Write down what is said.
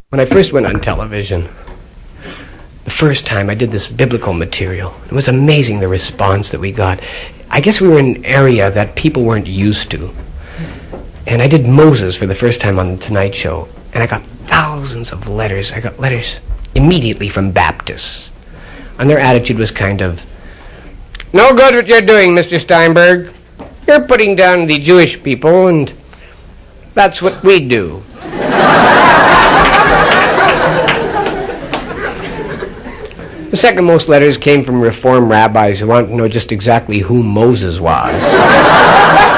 When I first went on television, the first time I did this biblical material, it was amazing the response that we got. I guess we were in an area that people weren't used to. And I did Moses for the first time on The Tonight Show, and I got thousands of letters. I got letters immediately from Baptists. And their attitude was kind of, "No good what you're doing, Mr. Steinberg. You're putting down the Jewish people, and that's what we do." The second most letters came from Reform rabbis who wanted to know just exactly who Moses was.